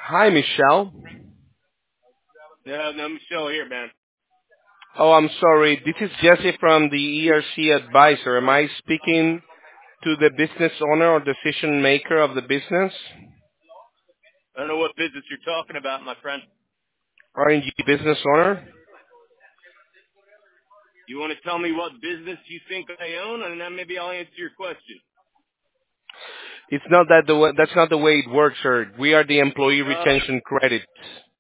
Hi, Michelle. No, no, Michelle here, man. Oh, I'm sorry. This is Jesse from the ERC Advisor. Am I speaking to the business owner or decision maker of the business? I don't know what business you're talking about, my friend. Aren't you business owner? You want to tell me what business you think I own, and then maybe I'll answer your question. It's not that the way, that's not the way it works, sir. We are the employee Uh, retention credit.